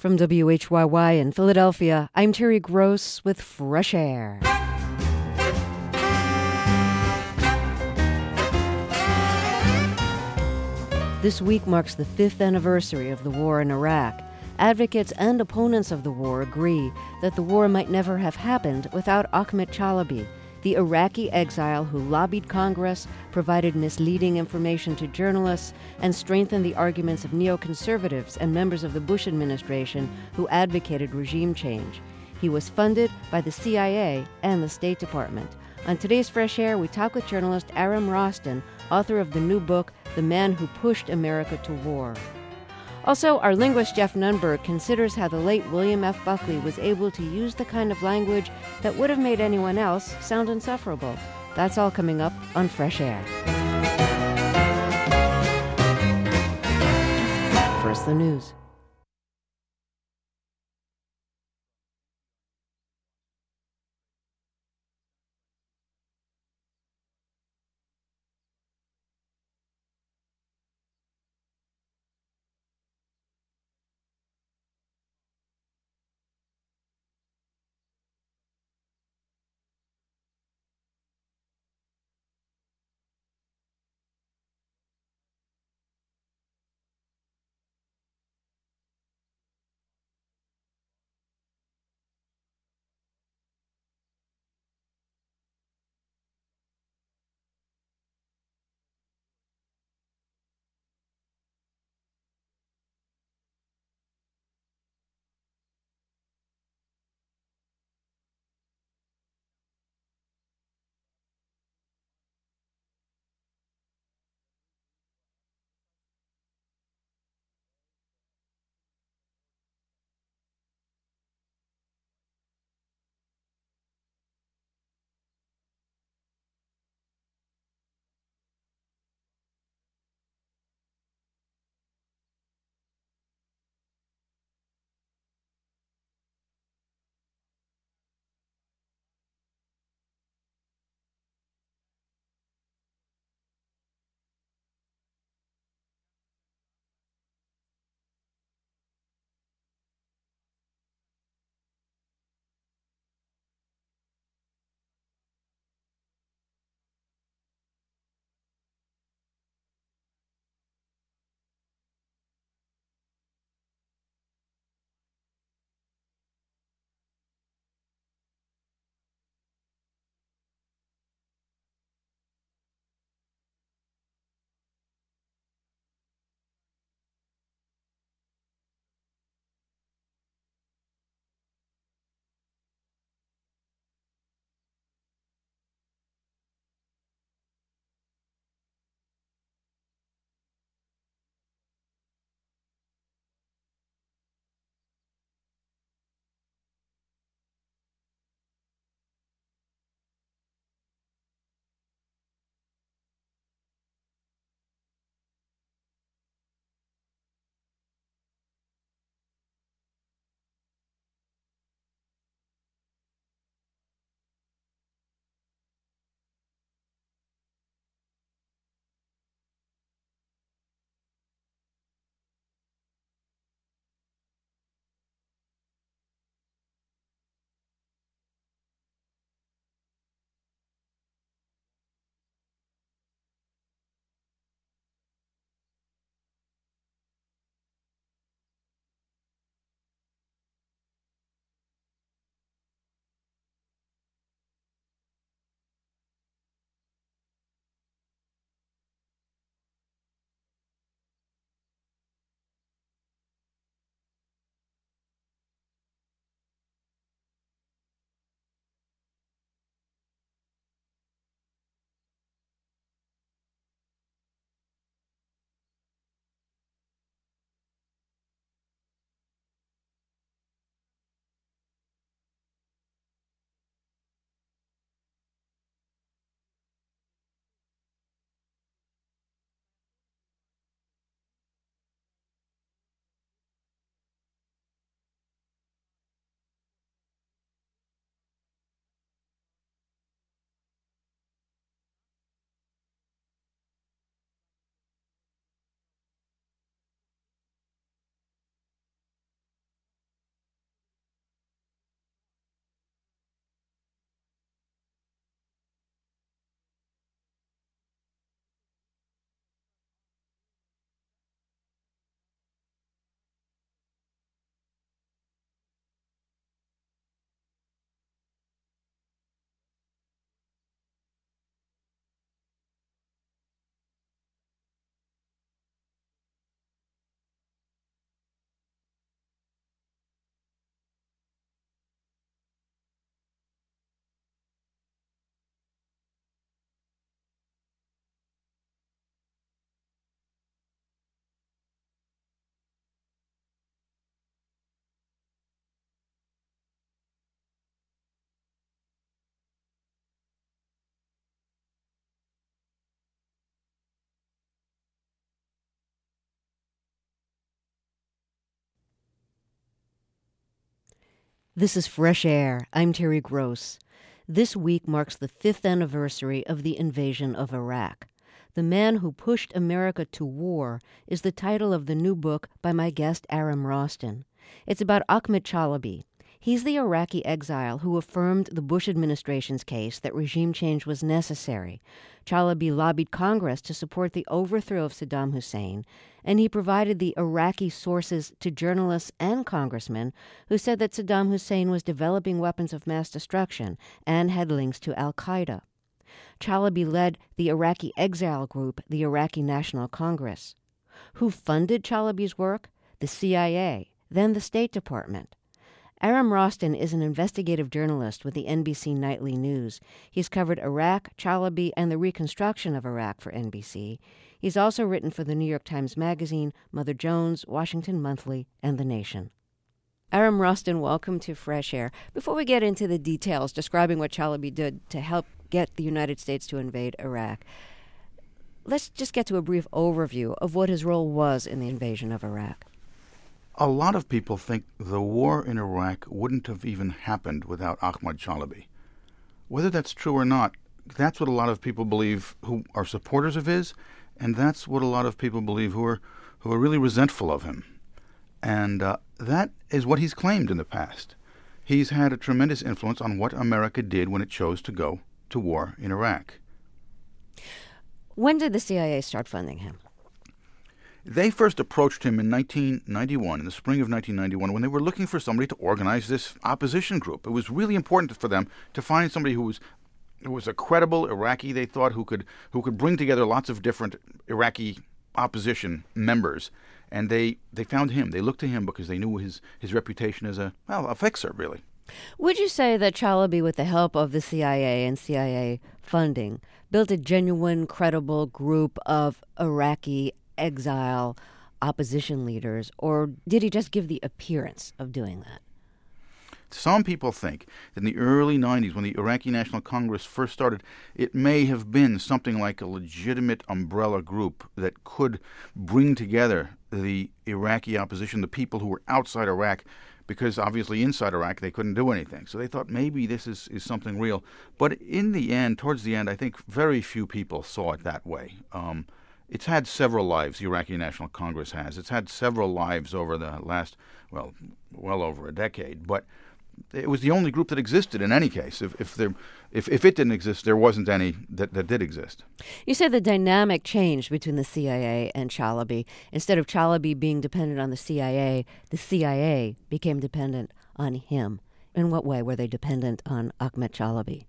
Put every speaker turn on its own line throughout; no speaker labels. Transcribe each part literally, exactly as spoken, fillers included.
From W H Y Y in Philadelphia, I'm Terry Gross with Fresh Air. This week marks the fifth anniversary of the war in Iraq. Advocates and opponents of the war agree that the war might never have happened without Ahmet Chalabi, the Iraqi exile who lobbied Congress, provided misleading information to journalists, and strengthened the arguments of neoconservatives and members of the Bush administration who advocated regime change. He was funded by the C I A and the State Department. On today's Fresh Air, we talk with journalist Aram Roston, author of the new book, The Man Who Pushed America to War. Also, our linguist Jeff Nunberg considers how the late William F. Buckley was able to use the kind of language that would have made anyone else sound insufferable. That's all coming up on Fresh Air. First, the news. This is Fresh Air. I'm Terry Gross. This week marks the fifth anniversary of the invasion of Iraq. The Man Who Pushed America to War is the title of the new book by my guest Aram Rostin. It's about Ahmed Chalabi. He's the Iraqi exile who affirmed the Bush administration's case that regime change was necessary. Chalabi lobbied Congress to support the overthrow of Saddam Hussein, and he provided the Iraqi sources to journalists and congressmen who said that Saddam Hussein was developing weapons of mass destruction and had links to al-Qaeda. Chalabi led the Iraqi exile group, the Iraqi National Congress. Who funded Chalabi's work? The C I A, then the State Department. Aram Rostin is an investigative journalist with the N B C Nightly News. He's covered Iraq, Chalabi, and the reconstruction of Iraq for N B C. He's also written for the New York Times Magazine, Mother Jones, Washington Monthly, and The Nation. Aram Rostin, welcome to Fresh Air. Before we get into the details describing what Chalabi did to help get the United States to invade Iraq, let's just get to a brief overview of what his role was in the invasion of Iraq.
A lot of people think the war in Iraq wouldn't have even happened without Ahmad Chalabi. Whether that's true or not, that's what a lot of people believe who are supporters of his, and that's what a lot of people believe who are who are really resentful of him. And uh, that is what he's claimed in the past. He's had a tremendous influence on what America did when it chose to go to war in Iraq.
When did the C I A start funding him?
They first approached him in nineteen ninety-one, in the spring of nineteen ninety-one, when they were looking for somebody to organize this opposition group. It was really important for them to find somebody who was who was a credible Iraqi, they thought, who could who could bring together lots of different Iraqi opposition members. And they, they found him. They looked to him because they knew his, his reputation as a, well, a fixer, really.
Would you say that Chalabi, with the help of the C I A and C I A funding, built a genuine, credible group of Iraqi exile opposition leaders, or did he just give the appearance of doing that?
Some people think that in the early nineties, when the Iraqi National Congress first started, it may have been something like a legitimate umbrella group that could bring together the Iraqi opposition, the people who were outside Iraq, because obviously inside Iraq they couldn't do anything. So they thought maybe this is, is something real. But in the end, towards the end, I think very few people saw it that way. Um, It's had several lives, the Iraqi National Congress has. It's had several lives over the last, well, well over a decade. But it was the only group that existed in any case. If if there, if, if it didn't exist, there wasn't any that, that did exist.
You said the dynamic changed between the C I A and Chalabi. Instead of Chalabi being dependent on the C I A, the C I A became dependent on him. In what way were they dependent on Ahmed Chalabi?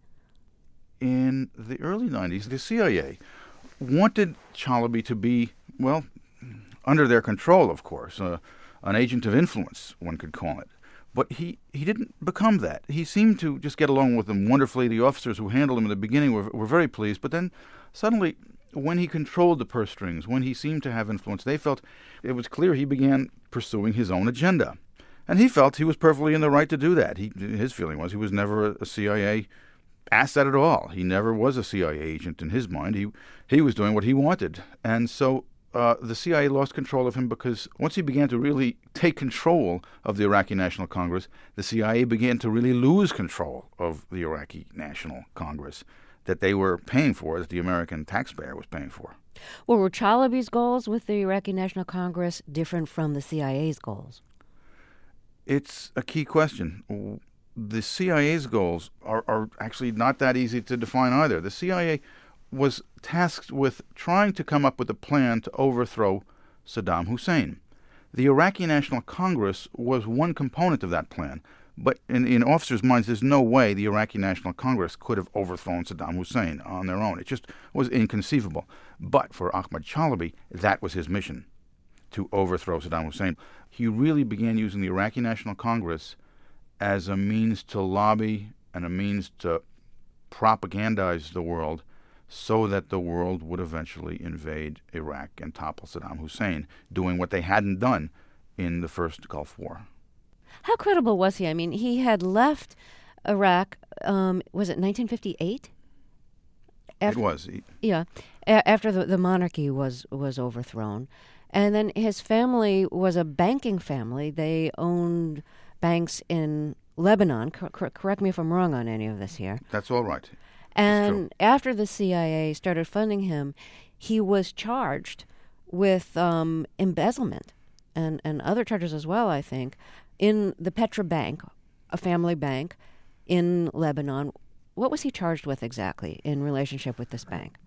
In the early nineties, the C I A wanted Chalabi to be, well, under their control, of course, uh, an agent of influence, one could call it. But he, he didn't become that. He seemed to just get along with them wonderfully. The officers who handled him in the beginning were, were very pleased. But then suddenly, when he controlled the purse strings, when he seemed to have influence, they felt it was clear he began pursuing his own agenda. And he felt he was perfectly in the right to do that. He, his feeling was he was never a, a C I A asset at all. He never was a C I A agent in his mind. He he was doing what he wanted. And so uh, the C I A lost control of him because once he began to really take control of the Iraqi National Congress, the C I A began to really lose control of the Iraqi National Congress that they were paying for, that the American taxpayer was paying for.
Well, were Chalabi's goals with the Iraqi National Congress different from the C I A's goals?
It's a key question. The C I A's goals are, are actually not that easy to define either. The C I A was tasked with trying to come up with a plan to overthrow Saddam Hussein. The Iraqi National Congress was one component of that plan, but in, in officers' minds, there's no way the Iraqi National Congress could have overthrown Saddam Hussein on their own. It just was inconceivable. But for Ahmad Chalabi, that was his mission, to overthrow Saddam Hussein. He really began using the Iraqi National Congress as a means to lobby and a means to propagandize the world so that the world would eventually invade Iraq and topple Saddam Hussein, doing what they hadn't done in the first Gulf War.
How credible was he? I mean, he had left Iraq, um, was it nineteen fifty-eight? After,
it was. He,
yeah, a- after the, the monarchy was, was overthrown. And then his family was a banking family. They owned banks in Lebanon. Cor- cor- correct me if I'm wrong on any of this here.
That's all right.
And after the C I A started funding him, he was charged with um, embezzlement and, and other charges as well, I think, in the Petra Bank, a family bank in Lebanon. What was he charged with exactly in relationship with this bank?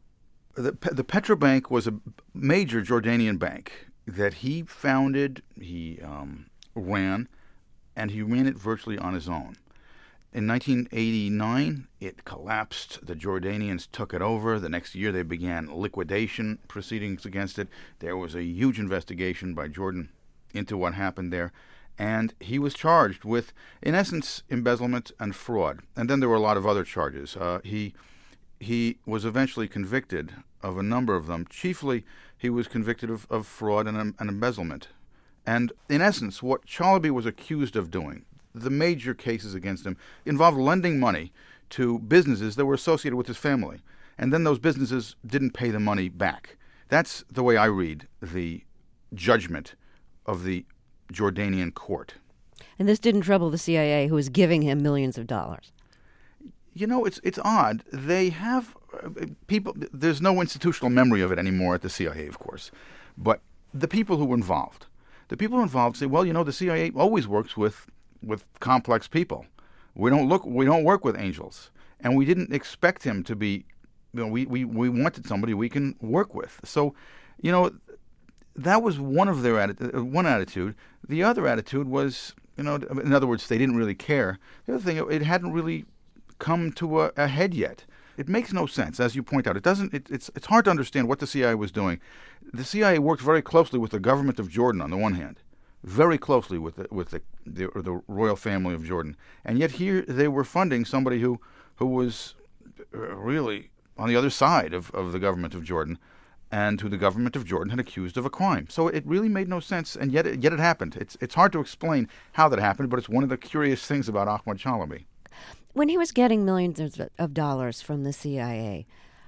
The, the Petra Bank was a major Jordanian bank that he founded, he um, ran, and he ran it virtually on his own. In nineteen eighty-nine, it collapsed. The Jordanians took it over. The next year, they began liquidation proceedings against it. There was a huge investigation by Jordan into what happened there. And he was charged with, in essence, embezzlement and fraud. And then there were a lot of other charges. Uh, he he was eventually convicted of a number of them. Chiefly, he was convicted of, of fraud and, um, and embezzlement. And in essence, what Chalabi was accused of doing, the major cases against him, involved lending money to businesses that were associated with his family. And then those businesses didn't pay the money back. That's the way I read the judgment of the Jordanian court.
And this didn't trouble the C I A, who was giving him millions of dollars.
You know, it's it's odd. They have uh, people. There's no institutional memory of it anymore at the C I A, of course. But the people who were involved, the people involved say, well, you know, the C I A always works with with complex people. We don't look. We don't work with angels, and we didn't expect him to be. You know, we we we wanted somebody we can work with. So, you know, that was one of their atti- one attitude. The other attitude was, you know, in other words, they didn't really care. The other thing, it hadn't really come to a, a head yet. It makes no sense, as you point out. It doesn't. It, it's it's hard to understand what the C I A was doing. The C I A worked very closely with the government of Jordan on the one hand, very closely with the, with the, the the royal family of Jordan, and yet here they were funding somebody who who was really on the other side of, of the government of Jordan, and who the government of Jordan had accused of a crime. So it really made no sense, and yet it, yet it happened. It's it's hard to explain how that happened, but it's one of the curious things about Ahmad Chalabi.
When he was getting millions of, of dollars from the C I A,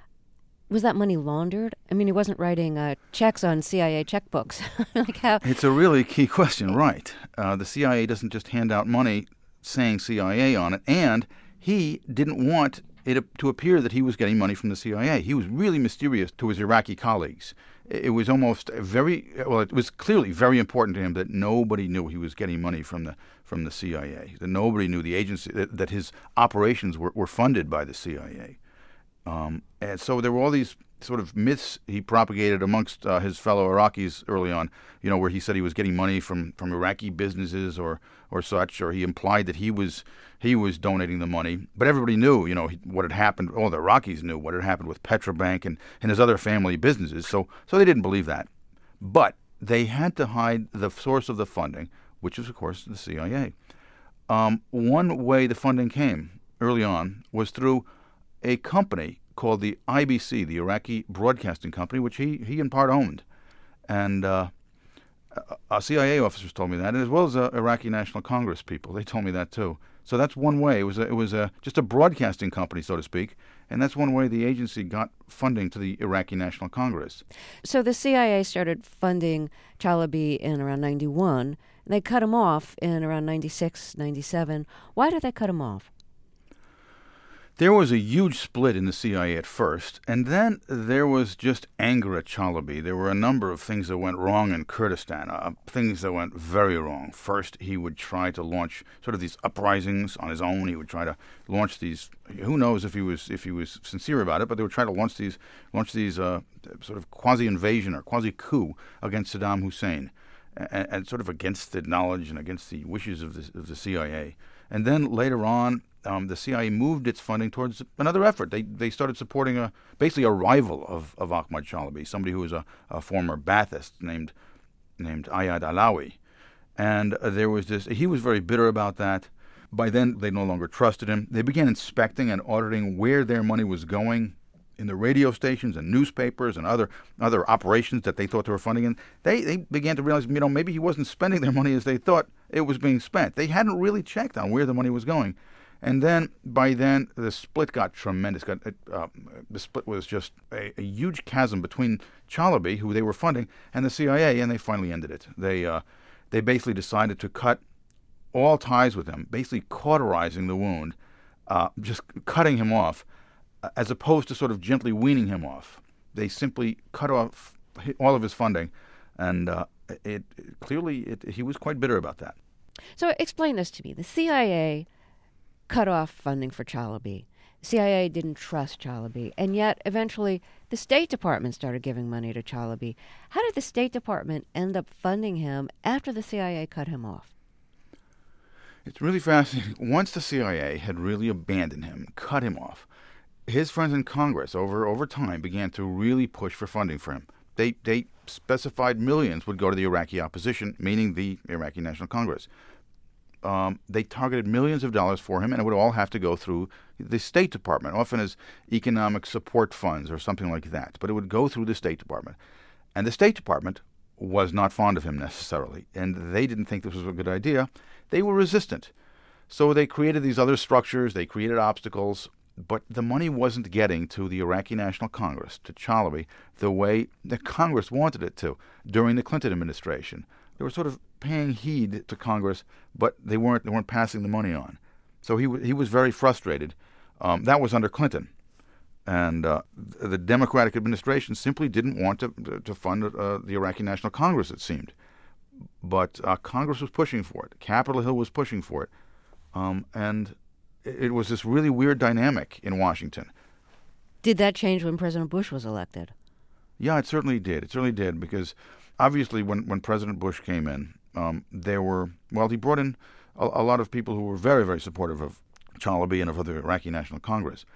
was that money laundered? I mean, he wasn't writing uh, checks on C I A checkbooks. Like how?
It's a really key question, right? Uh, the C I A doesn't just hand out money saying C I A on it, and he didn't want it to appear that he was getting money from the C I A. He was really mysterious to his Iraqi colleagues. It was almost very, well, it was clearly very important to him that nobody knew he was getting money from the from the C I A, that nobody knew the agency, that, that his operations were, were funded by the C I A. Um, and so there were all these sort of myths he propagated amongst uh, his fellow Iraqis early on, you know, where he said he was getting money from, from Iraqi businesses or or such, or he implied that he was he was donating the money. But everybody knew, you know, what had happened. All the Iraqis knew what had happened with Petra Bank and, and his other family businesses. So so they didn't believe that. But they had to hide the source of the funding, which is, of course, the C I A. Um, one way the funding came early on was through a company called the I B C, the Iraqi Broadcasting Company, which he, he in part owned. And uh, uh, C I A officers told me that, as well as uh, Iraqi National Congress people. They told me that too. So that's one way. It was a, it was a, just a broadcasting company, so to speak, and that's one way the agency got funding to the Iraqi National Congress.
So the C I A started funding Chalabi in around ninety-one, and they cut him off in around ninety-six, ninety-seven. Why did they cut him off?
There was a huge split in the C I A at first, and then there was just anger at Chalabi. There were a number of things that went wrong in Kurdistan, uh, things that went very wrong. First, he would try to launch sort of these uprisings on his own. He would try to launch these. Who knows if he was if he was sincere about it? But they would try to launch these launch these uh, sort of quasi-invasion or quasi-coup against Saddam Hussein, and, and sort of against the knowledge and against the wishes of the of the C I A. And then later on, Um, the C I A moved its funding towards another effort. They they started supporting a basically a rival of, of Ahmad Chalabi, somebody who was a, a former Ba'athist named named Ayad Alawi, and uh, there was this. He was very bitter about that. By then, they no longer trusted him. They began inspecting and auditing where their money was going in the radio stations and newspapers and other other operations that they thought they were funding. And they they began to realize, you know, maybe he wasn't spending their money as they thought it was being spent. They hadn't really checked on where the money was going. And then, by then, the split got tremendous. Got, uh, the split was just a, a huge chasm between Chalabi, who they were funding, and the C I A, and they finally ended it. They uh, they basically decided to cut all ties with him, basically cauterizing the wound, uh, just cutting him off, uh, as opposed to sort of gently weaning him off. They simply cut off all of his funding, and uh, it, it clearly it, he was quite bitter about that.
So explain this to me. The C I A cut off funding for Chalabi. The C I A didn't trust Chalabi, and yet eventually the State Department started giving money to Chalabi. How did the State Department end up funding him after the C I A cut him off?
It's really fascinating. Once the C I A had really abandoned him, cut him off, his friends in Congress over over time began to really push for funding for him. They they specified millions would go to the Iraqi opposition, meaning the Iraqi National Congress. Um, they targeted millions of dollars for him, and it would all have to go through the State Department, often as economic support funds or something like that. But it would go through the State Department. And the State Department was not fond of him necessarily, and they didn't think this was a good idea. They were resistant. So they created these other structures, they created obstacles, but the money wasn't getting to the Iraqi National Congress, to Chalabi, the way the Congress wanted it to during the Clinton administration. They were sort of paying heed to Congress, but they weren't they weren't passing the money on. So he w- he was very frustrated. Um, that was under Clinton, and uh, the Democratic administration simply didn't want to to fund uh, the Iraqi National Congress. It seemed, but uh, Congress was pushing for it. Capitol Hill was pushing for it, um, and it, it was this really weird dynamic in Washington.
Did that change when President Bush was elected?
Yeah, it certainly did. It certainly did because. Obviously, when, when President Bush came in, um, there were, well, he brought in a, a lot of people who were very, very supportive of Chalabi and of the Iraqi National Congress.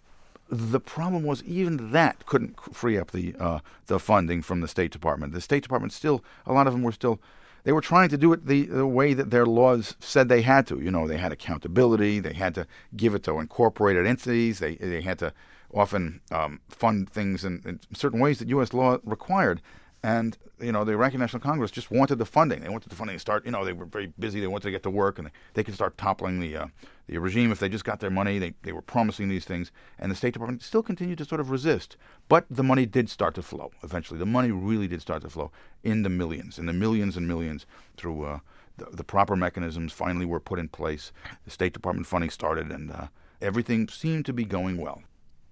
The problem was even that couldn't free up the uh, the funding from the State Department. The State Department still, a lot of them were still, they were trying to do it the, the way that their laws said they had to. You know, they had accountability. They had to give it to incorporated entities. They, they had to often um, fund things in, in certain ways that U S law required. And, you know, the Iraqi National Congress just wanted the funding. They wanted the funding to start, you know, they were very busy. They wanted to get to work, and they, they could start toppling the uh, the regime if they just got their money. They, they were promising these things. And the State Department still continued to sort of resist. But the money did start to flow eventually. The money really did start to flow in the millions, in the millions and millions through uh, the, the proper mechanisms finally were put in place. The State Department funding started, and uh, everything seemed to be going well.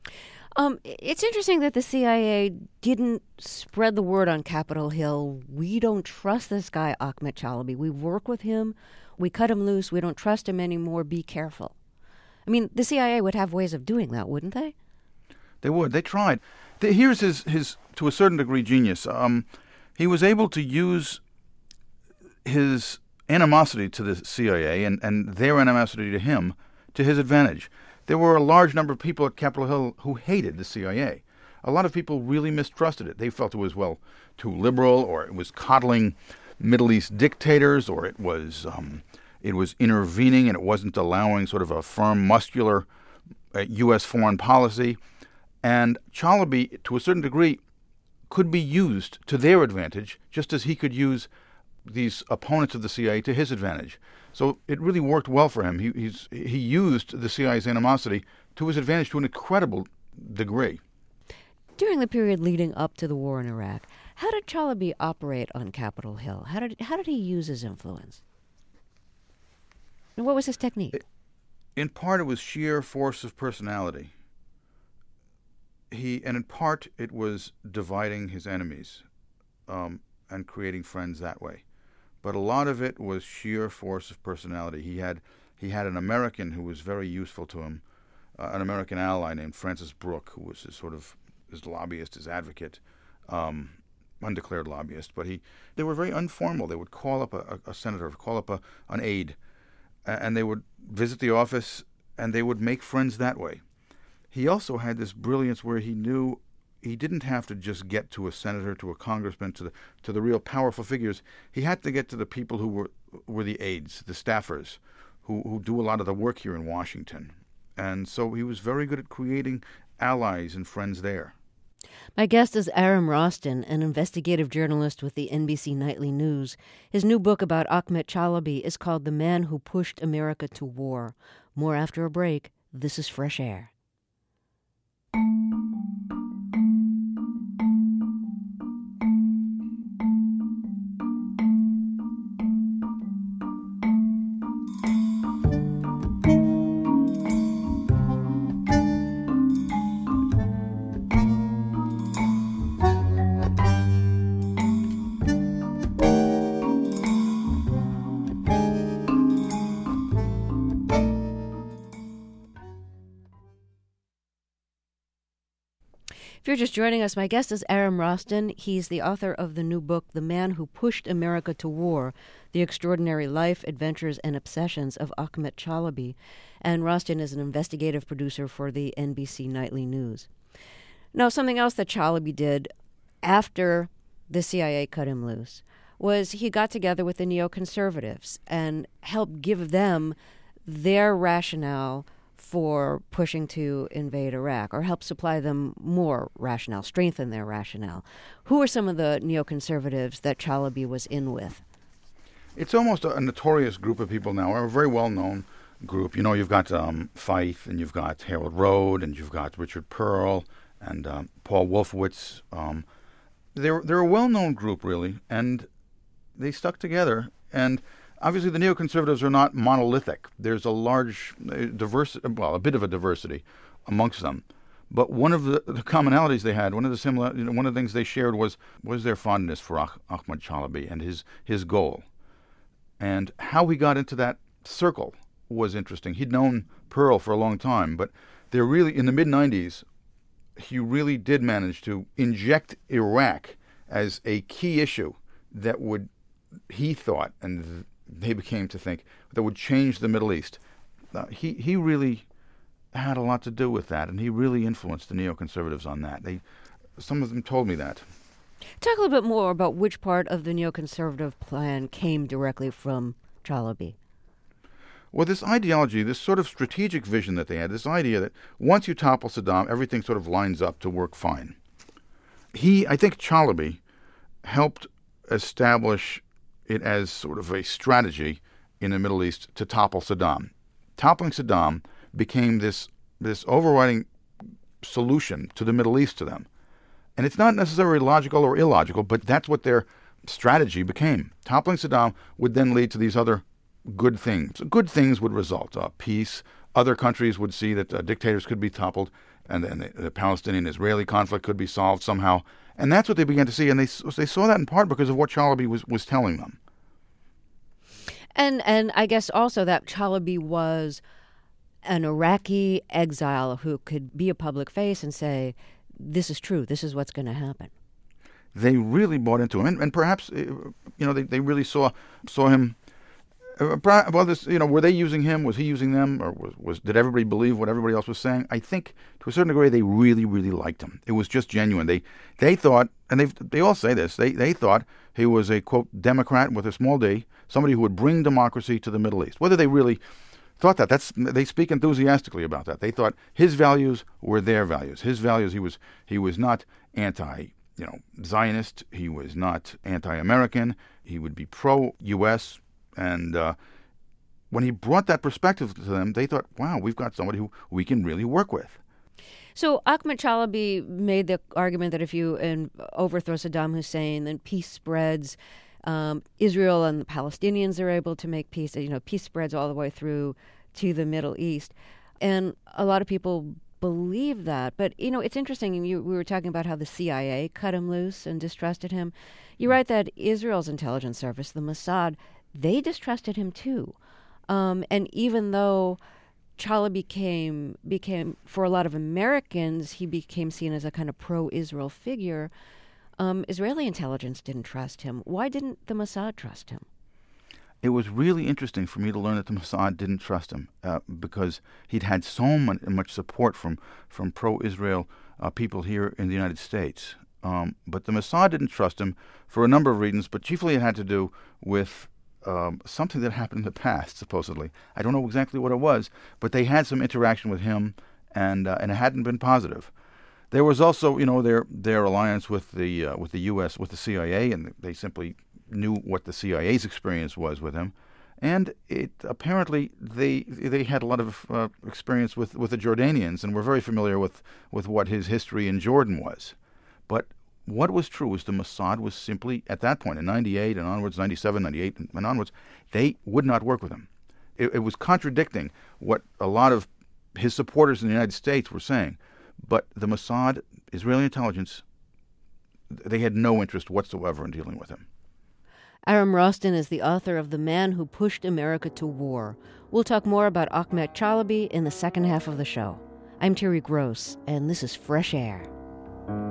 Um, it's interesting that the C I A didn't spread the word on Capitol Hill. We don't trust this guy, Ahmed Chalabi. We work with him. We cut him loose. We don't trust him anymore. Be careful. I mean, the C I A would have ways of doing that, wouldn't they?
They would. They tried. The, here's his, his, to a certain degree, genius. Um, he was able to use his animosity to the C I A and, and their animosity to him to his advantage. There were a large number of people at Capitol Hill who hated the C I A. A lot of people really mistrusted it. They felt it was, well, too liberal, or it was coddling Middle East dictators, or it was um, it was intervening and it wasn't allowing sort of a firm, muscular uh, U S foreign policy. And Chalabi, to a certain degree, could be used to their advantage, just as he could use these opponents of the C I A to his advantage. So it really worked well for him. He he's, he used the C I A's animosity to his advantage to an incredible degree.
During the period leading up to the war in Iraq, how did Chalabi operate on Capitol Hill? How did how did he use his influence? And what was his technique?
In part, it was sheer force of personality. He and in part, it was dividing his enemies um, and creating friends that way. But a lot of it was sheer force of personality. He had he had an American who was very useful to him, uh, an American ally named Francis Brooke, who was his sort of his lobbyist, his advocate, um, undeclared lobbyist. But he they were very informal. They would call up a, a senator, call up a, an aide, and they would visit the office, and they would make friends that way. He also had this brilliance where he knew he didn't have to just get to a senator, to a congressman, to the to the real powerful figures. He had to get to the people who were were the aides, the staffers, who, who do a lot of the work here in Washington. And so he was very good at creating allies and friends there.
My guest is Aram Rostin, an investigative journalist with the N B C Nightly News. His new book about Ahmed Chalabi is called The Man Who Pushed America to War. More after a break. This is Fresh Air. If you're just joining us, my guest is Aram Rostin. He's the author of the new book, The Man Who Pushed America to War, The Extraordinary Life, Adventures, and Obsessions of Ahmet Chalabi. And Rostin is an investigative producer for the N B C Nightly News. Now, something else that Chalabi did after the C I A cut him loose was he got together with the neoconservatives and helped give them their rationale for pushing to invade Iraq, or help supply them more rationale, strengthen their rationale. Who are some of the neoconservatives that Chalabi was in with?
It's almost a notorious group of people now, a very well-known group. You know, you've got um, Feith, and you've got Harold Rode, and you've got Richard Pearl, and um, Paul Wolfowitz. Um, they're, they're a well-known group, really, and they stuck together. And obviously, the neoconservatives are not monolithic. There's a large diversity, well, a bit of a diversity amongst them. But one of the, the commonalities they had, one of the similar, you know, one of the things they shared was was their fondness for ah- Ahmed Chalabi and his his goal, and how he got into that circle was interesting. He'd known Pearl for a long time, but they're really in the mid nineties. He really did manage to inject Iraq as a key issue that would, he thought, and they became to think, that would change the Middle East. Uh, he he really had a lot to do with that, and he really influenced the neoconservatives on that. They, some of them told me that.
Talk a little bit more about which part of the neoconservative plan came directly from Chalabi.
Well, this ideology, this sort of strategic vision that they had, this idea that once you topple Saddam, everything sort of lines up to work fine. He, I think Chalabi, helped establish it as sort of a strategy in the Middle East to topple Saddam. Toppling Saddam became this this overriding solution to the Middle East to them. And it's not necessarily logical or illogical, but that's what their strategy became. Toppling Saddam would then lead to these other good things. Good things would result. Uh, peace. Other countries would see that uh, dictators could be toppled, and then the, the Palestinian-Israeli conflict could be solved somehow. And that's what they began to see, and they they saw that in part because of what Chalabi was, was telling them.
And and I guess also that Chalabi was an Iraqi exile who could be a public face and say, this is true, this is what's going to happen.
They really bought into him, and, and perhaps, you know, they, they really saw saw him. Uh, well, this, you know, were they using him? Was he using them? Or was, was did everybody believe what everybody else was saying? I think, to a certain degree, they really, really liked him. It was just genuine. They they thought, and they they all say this, they, they thought he was a, quote, Democrat with a small d, somebody who would bring democracy to the Middle East. Whether they really thought that, that's they speak enthusiastically about that. They thought his values were their values. His values, he was he was not anti, you know, Zionist. He was not anti-American. He would be pro-U S, and uh, when he brought that perspective to them, they thought, wow, we've got somebody who we can really work with.
So Ahmed Chalabi made the argument that if you um, overthrow Saddam Hussein, then peace spreads. Um, Israel and the Palestinians are able to make peace. You know, peace spreads all the way through to the Middle East. And a lot of people believe that. But, you know, it's interesting. You, we were talking about how the C I A cut him loose and distrusted him. You write that Israel's intelligence service, the Mossad, they distrusted him too. Um, and even though Chalabi became, became, for a lot of Americans, he became seen as a kind of pro-Israel figure, um, Israeli intelligence didn't trust him. Why didn't the Mossad trust him?
It was really interesting for me to learn that the Mossad didn't trust him uh, because he'd had so much, much support from, from pro-Israel uh, people here in the United States. Um, but the Mossad didn't trust him for a number of reasons, but chiefly it had to do with Um, something that happened in the past, supposedly. I don't know exactly what it was, but they had some interaction with him, and uh, and it hadn't been positive. There was also, you know, their their alliance with the uh, with the U S, with the C I A, and they simply knew what the C I A's experience was with him, and it apparently they they had a lot of uh, experience with, with the Jordanians, and were very familiar with, with what his history in Jordan was. But what was true is the Mossad was simply, at that point, in ninety-eight and onwards, ninety-seven, ninety-eight and onwards, they would not work with him. It, it was contradicting what a lot of his supporters in the United States were saying. But the Mossad, Israeli intelligence, they had no interest whatsoever in dealing with him.
Aram Rostin is the author of The Man Who Pushed America to War. We'll talk more about Ahmet Chalabi in the second half of the show. I'm Terry Gross, and this is Fresh Air.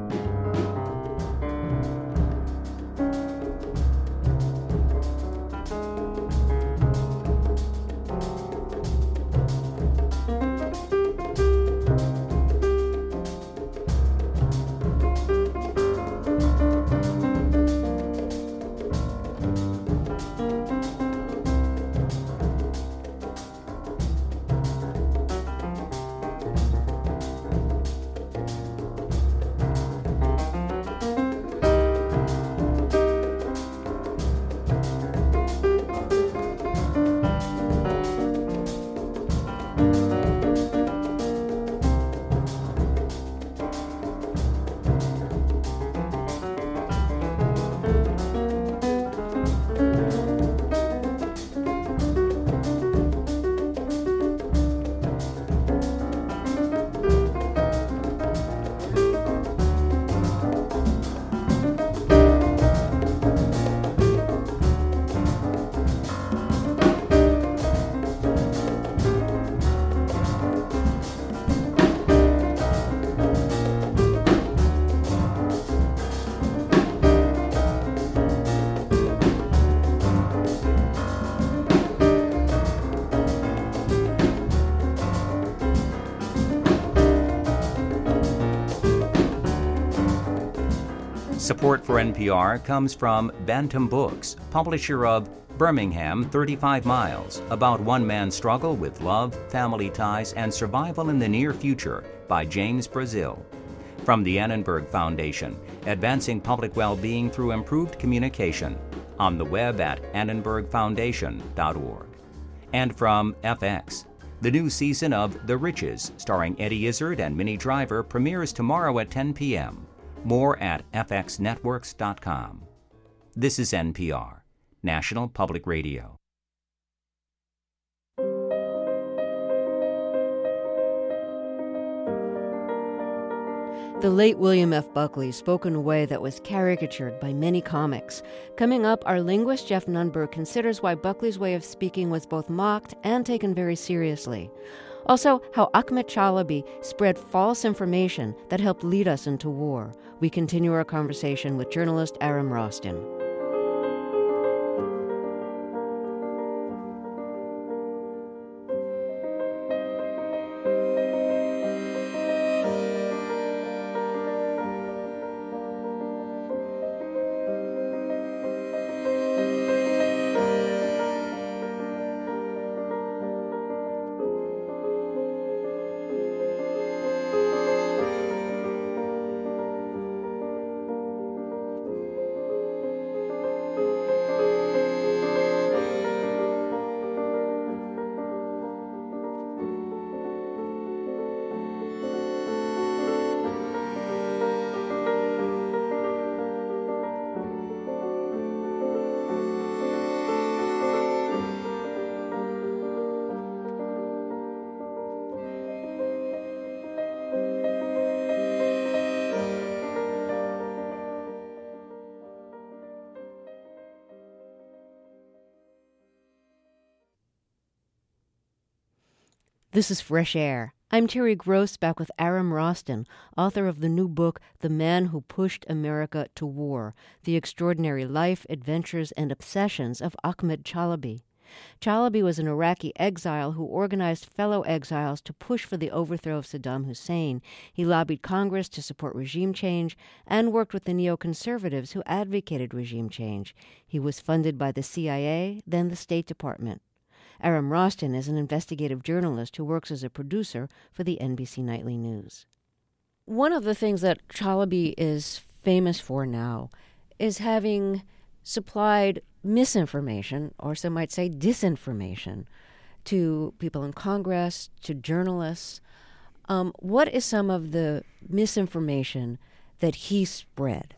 Support for N P R comes from Bantam Books, publisher of Birmingham, thirty-five miles, about one man's struggle with love, family ties, and survival in the near future by James Brazil. From the Annenberg Foundation, advancing public well-being through improved communication, on the web at annenberg foundation dot org. And from F X, the new season of The Riches, starring Eddie Izzard and Minnie Driver, premieres tomorrow at ten p.m. More at f x networks dot com. This is N P R, National Public Radio.
The late William F. Buckley spoke in a way that was caricatured by many comics. Coming up, our linguist Jeff Nunberg considers why Buckley's way of speaking was both mocked and taken very seriously. Also, how Ahmet Chalabi spread false information that helped lead us into war. We continue our conversation with journalist Aram Rostin. This is Fresh Air. I'm Terry Gross, back with Aram Rostin, author of the new book, The Man Who Pushed America to War, The Extraordinary Life, Adventures, and Obsessions of Ahmet Chalabi. Chalabi was an Iraqi exile who organized fellow exiles to push for the overthrow of Saddam Hussein. He lobbied Congress to support regime change and worked with the neoconservatives who advocated regime change. He was funded by the C I A, then the State Department. Aram Rostin is an investigative journalist who works as a producer for the N B C Nightly News. One of the things that Chalabi is famous for now is having supplied misinformation, or some might say disinformation, to people in Congress, to journalists. Um, what is some of the misinformation that he spread?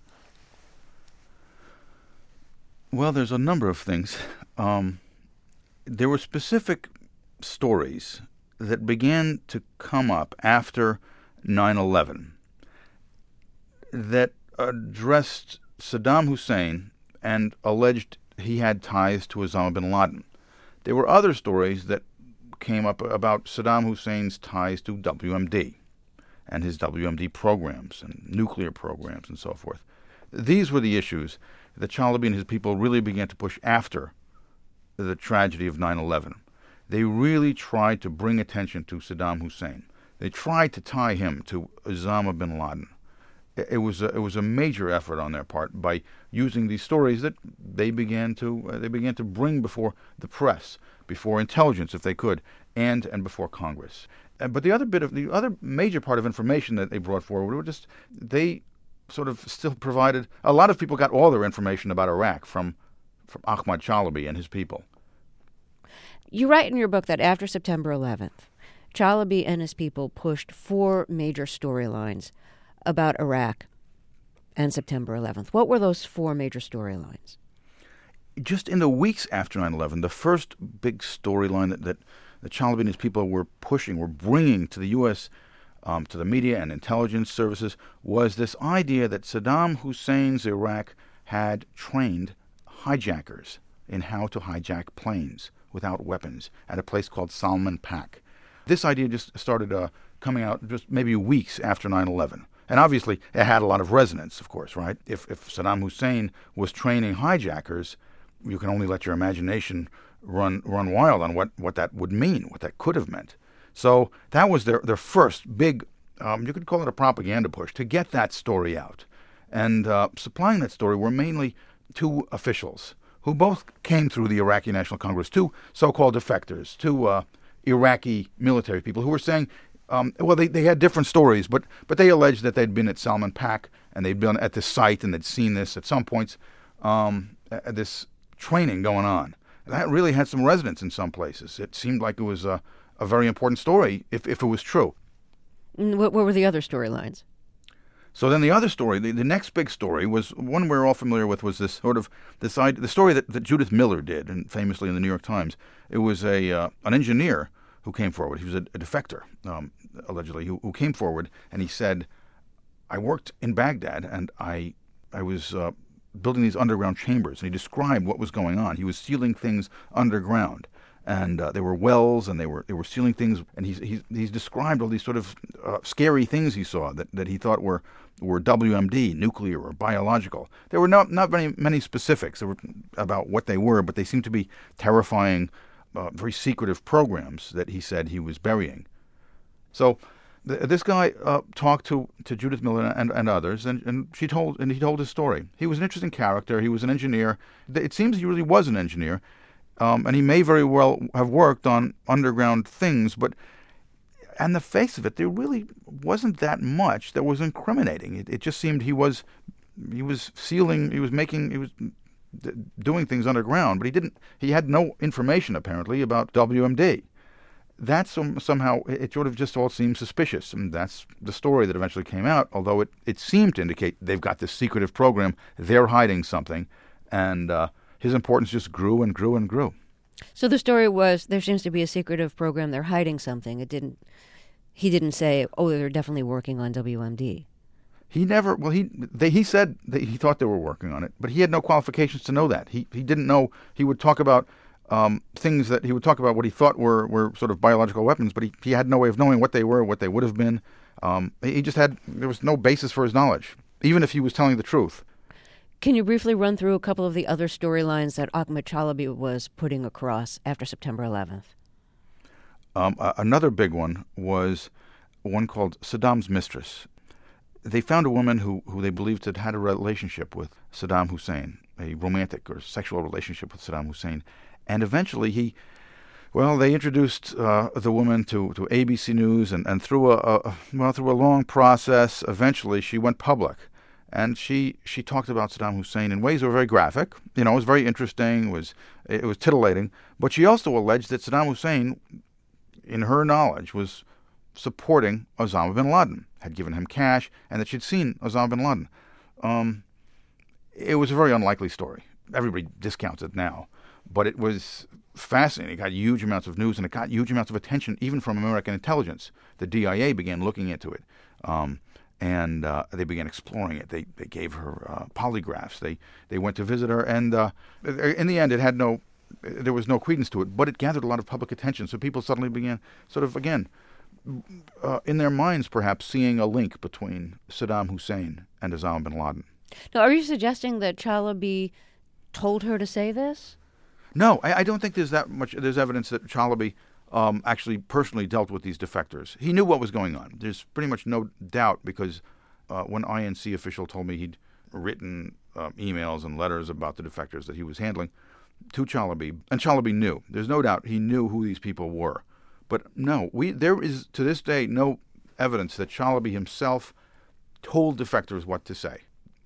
Well, there's a number of things. Um, there were specific stories that began to come up after nine eleven that addressed Saddam Hussein and alleged he had ties to Osama bin Laden. There were other stories that came up about Saddam Hussein's ties to W M D and his W M D programs and nuclear programs and so forth. These were the issues that Chalabi and his people really began to push after the tragedy of nine eleven. They really tried to bring attention to Saddam Hussein. They tried to tie him to Osama bin Laden. It was a, it was a major effort on their part by using these stories that they began to uh, they began to bring before the press, before intelligence, if they could, and and before Congress. Uh, but the other bit of the other major part of information that they brought forward were just they sort of still provided. A lot of people got all their information about Iraq from from Ahmet Chalabi and his people.
You write in your book that after September eleventh, Chalabi and his people pushed four major storylines about Iraq and September eleventh. What were those four major storylines?
Just in the weeks after nine eleven, the first big storyline that, that, that Chalabi and his people were pushing, were bringing to the U S, um, to the media and intelligence services, was this idea that Saddam Hussein's Iraq had trained hijackers in how to hijack planes without weapons at a place called Salman Pak. This idea just started uh, coming out just maybe weeks after nine eleven. And obviously, it had a lot of resonance, of course, right? If if Saddam Hussein was training hijackers, you can only let your imagination run run wild on what, what that would mean, what that could have meant. So that was their, their first big, um, you could call it a propaganda push, to get that story out. And uh, supplying that story were mainly two officials who both came through the Iraqi National Congress, two so-called defectors, two uh, Iraqi military people who were saying, um, well, they, they had different stories, but but they alleged that they'd been at Salman Pak and they'd been at this site and they'd seen this at some points, um, uh, this training going on. And that really had some resonance in some places. It seemed like it was a, a very important story if, if it was true.
What, what were the other storylines?
So then the other story, the, the next big story, was one we're all familiar with, was this sort of, this idea, the story that, that Judith Miller did, and famously in the New York Times. It was a uh, an engineer who came forward. He was a, a defector, um, allegedly, who, who came forward, and he said, I worked in Baghdad, and I, I was uh, building these underground chambers, and he described what was going on. He was sealing things underground. And uh, there were wells, and they were they were sealing things. And he's he's, he's described all these sort of uh, scary things he saw that, that he thought were were W M D, nuclear or biological. There were not not very many specifics there were about what they were, but they seemed to be terrifying, uh, very secretive programs that he said he was burying. So th- this guy uh, talked to, to Judith Miller and, and others, and, and she told and he told his story. He was an interesting character. He was an engineer. It seems he really was an engineer. Um, and he may very well have worked on underground things, but on the face of it, there really wasn't that much that was incriminating. It, it just seemed he was he was sealing, he was making, he was d- doing things underground, but he didn't. He had no information apparently about W M D. That's some, somehow it sort of just all seems suspicious, and that's the story that eventually came out. Although it, it seemed to indicate they've got this secretive program, they're hiding something, and uh, his importance just grew and grew and grew.
So the story was, there seems to be a secretive program, they're hiding something. It didn't, he didn't say, oh, they're definitely working on W M D.
He never, well, he they, he said that he thought they were working on it, but he had no qualifications to know that. He he didn't know, he would talk about um, things that, he would talk about what he thought were, were sort of biological weapons, but he, he had no way of knowing what they were, what they would have been. Um, he just had, there was no basis for his knowledge, even if he was telling the truth.
Can you briefly run through a couple of the other storylines that Ahmed Chalabi was putting across after September eleventh?
Um, uh, another big one was one called Saddam's Mistress. They found a woman who, who they believed had had a relationship with Saddam Hussein, a romantic or sexual relationship with Saddam Hussein. And eventually he, well, they introduced uh, the woman to, to A B C News, and, and through a, a well through a long process, eventually she went public. And she, she talked about Saddam Hussein in ways that were very graphic. You know, it was very interesting. It was, it was titillating. But she also alleged that Saddam Hussein, in her knowledge, was supporting Osama bin Laden, had given him cash, and that she'd seen Osama bin Laden. Um, it was a very unlikely story. Everybody discounts it now. But it was fascinating. It got huge amounts of news, and it got huge amounts of attention, even from American intelligence. The D I A began looking into it. Um, And uh, they began exploring it. They they gave her uh, polygraphs. They they went to visit her, and uh, in the end, it had no, there was no credence to it. But it gathered a lot of public attention. So people suddenly began, sort of again, uh, in their minds, perhaps seeing a link between Saddam Hussein and Osama bin Laden.
Now, are you suggesting that Chalabi told her to say this?
No, I, I don't think there's that much. There's evidence that Chalabi Um, actually personally dealt with these defectors. He knew what was going on. There's pretty much no doubt, because uh, when I N C official told me he'd written uh, emails and letters about the defectors that he was handling to Chalabi, and Chalabi knew. There's no doubt he knew who these people were. But no, we there is to this day no evidence that Chalabi himself told defectors what to say.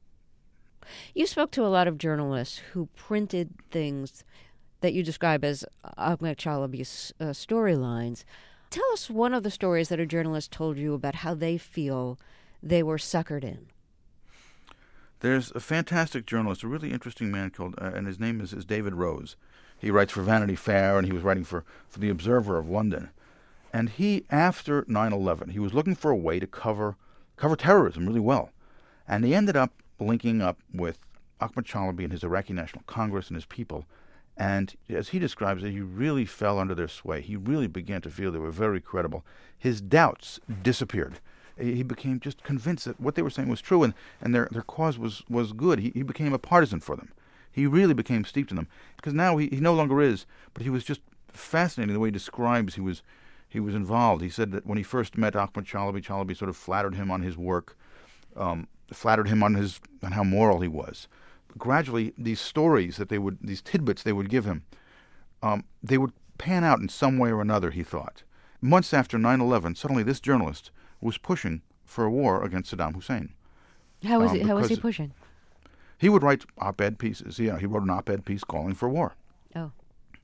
You spoke to a lot of journalists who printed things that you describe as Ahmed Chalabi's uh, storylines. Tell us one of the stories that a journalist told you about how they feel they were suckered in.
There's a fantastic journalist, a really interesting man called, uh, and his name is, is David Rose. He writes for Vanity Fair, and he was writing for, for The Observer of London. And he, after nine eleven, he was looking for a way to cover cover terrorism really well. And he ended up linking up with Ahmed Chalabi and his Iraqi National Congress and his people. And as he describes it, he really fell under their sway. He really began to feel they were very credible. His doubts disappeared. He became just convinced that what they were saying was true, and, and their, their cause was, was good. He, he became a partisan for them. He really became steeped in them. Because now he, he no longer is, but he was just fascinating the way he describes he was he was involved. He said that when he first met Ahmed Chalabi, Chalabi sort of flattered him on his work. Um, flattered him on his on how moral he was. Gradually, these stories that they would, these tidbits they would give him, um, they would pan out in some way or another, he thought. Months after nine eleven, suddenly this journalist was pushing for a war against Saddam Hussein.
How was,
um,
he, how was he
because
pushing?
He would write op-ed pieces. Yeah, he wrote an op-ed piece calling for war.
Oh.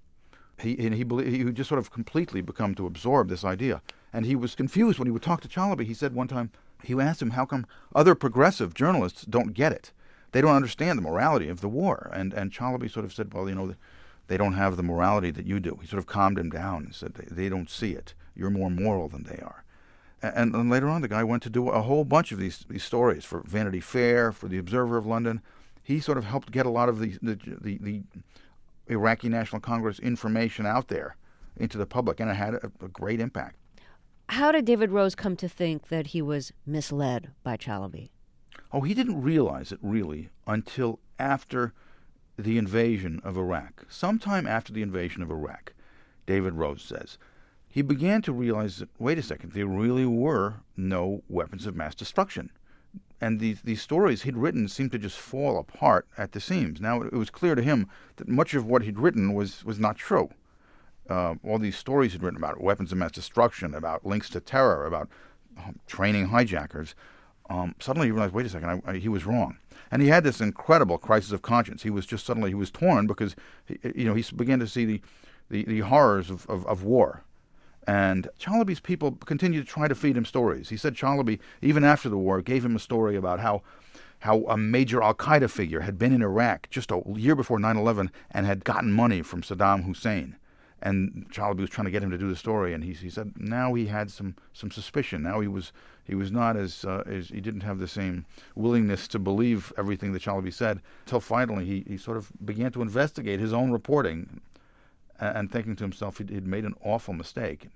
He and he believed, he would just sort of completely become to absorb this idea. And he was confused when he would talk to Chalabi. He said one time, he asked him, how come other progressive journalists don't get it? They don't understand the morality of the war. And and Chalabi sort of said, well, you know, they don't have the morality that you do. He sort of calmed him down and said, they, they don't see it. You're more moral than they are. And, and later on, the guy went to do a whole bunch of these, these stories for Vanity Fair, for the Observer of London. He sort of helped get a lot of the the, the, the Iraqi National Congress information out there into the public, and it had a, a great impact.
How did David Rose come to think that he was misled by Chalabi?
Oh, he didn't realize it, really, until after the invasion of Iraq. Sometime after the invasion of Iraq, David Rose says, he began to realize that, wait a second, there really were no weapons of mass destruction. And these, these stories he'd written seemed to just fall apart at the seams. Now, it was clear to him that much of what he'd written was, was not true. Uh, all these stories he'd written about weapons of mass destruction, about links to terror, about um, training hijackers, um, suddenly he realized, wait a second, I, I, he was wrong. And he had this incredible crisis of conscience. He was just suddenly, he was torn because, he, you know, he began to see the, the, the horrors of, of, of war. And Chalabi's people continued to try to feed him stories. He said Chalabi, even after the war, gave him a story about how how a major al-Qaeda figure had been in Iraq just a year before nine eleven and had gotten money from Saddam Hussein. And Chalabi was trying to get him to do the story, and he he said now he had some, some suspicion. Now he was he was not as uh, as he didn't have the same willingness to believe everything that Chalabi said until finally he, he sort of began to investigate his own reporting, and, and thinking to himself he'd, he'd made an awful mistake.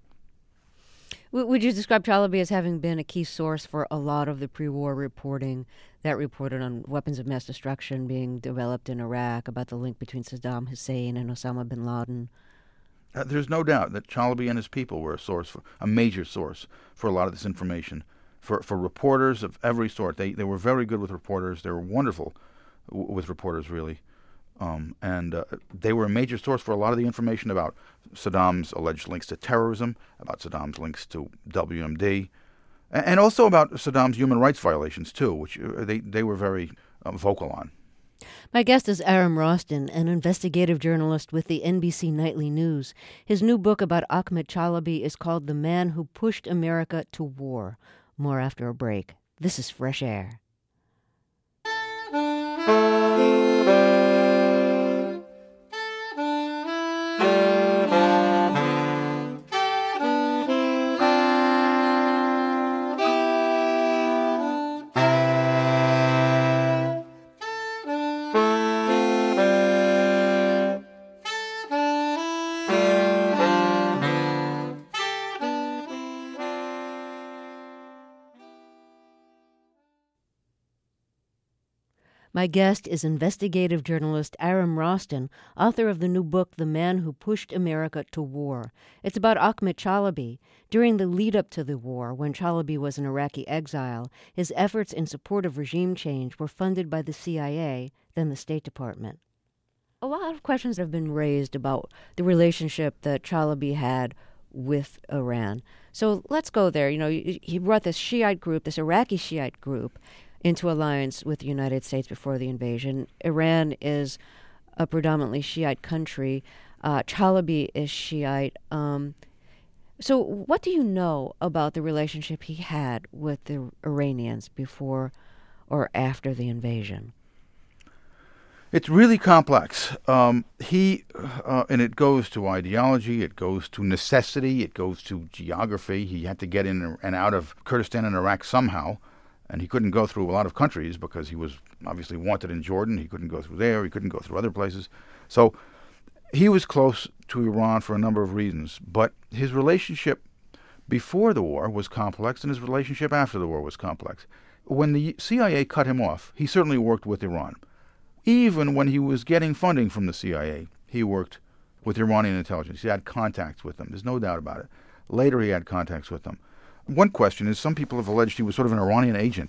Would you describe Chalabi as having been a key source for a lot of the pre-war reporting that reported on weapons of mass destruction being developed in Iraq, about the link between Saddam Hussein and Osama bin Laden?
Uh, there's no doubt that Chalabi and his people were a source, for, a major source for a lot of this information. For for reporters of every sort, they they were very good with reporters. They were wonderful w- with reporters, really. Um, and uh, they were a major source for a lot of the information about Saddam's alleged links to terrorism, about Saddam's links to W M D, and, and also about Saddam's human rights violations, too, which uh, they, they were very uh, vocal on.
My guest is Aram Roston, an investigative journalist with the N B C Nightly News. His new book about Ahmed Chalabi is called The Man Who Pushed America to War. More after a break. This is Fresh Air. My guest is investigative journalist Aram Roston, author of the new book, The Man Who Pushed America to War. It's about Ahmed Chalabi. During the lead-up to the war, when Chalabi was in Iraqi exile, his efforts in support of regime change were funded by the C I A, then the State Department. A lot of questions have been raised about the relationship that Chalabi had with Iran. So let's go there. You know, he brought this Shiite group, this Iraqi Shiite group, into alliance with the United States before the invasion. Iran is a predominantly Shiite country. Uh, Chalabi is Shiite. Um, so what do you know about the relationship he had with the Iranians before or after the invasion?
It's really complex. Um, he, uh, and it goes to ideology, it goes to necessity, it goes to geography. He had to get in and out of Kurdistan and Iraq somehow. And he couldn't go through a lot of countries because he was obviously wanted in Jordan. He couldn't go through there. He couldn't go through other places. So he was close to Iran for a number of reasons. But his relationship before the war was complex, and his relationship after the war was complex. When the C I A cut him off, he certainly worked with Iran. Even when he was getting funding from the C I A, he worked with Iranian intelligence. He had contacts with them. There's no doubt about it. Later he had contacts with them. One question is, some people have alleged he was sort of an Iranian agent,